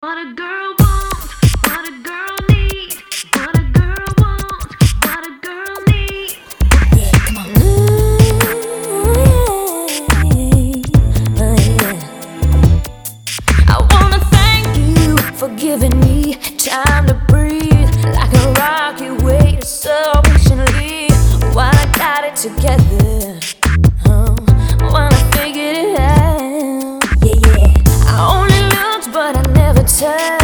What a girl wants, what a girl needs, what a girl wants, what a girl needs. Yeah, come on. Yeah. I wanna thank you for giving me time to breathe, like a rock you waited so patiently while I got it together. While I figured it out. Yeah. I only looked, but I never touched.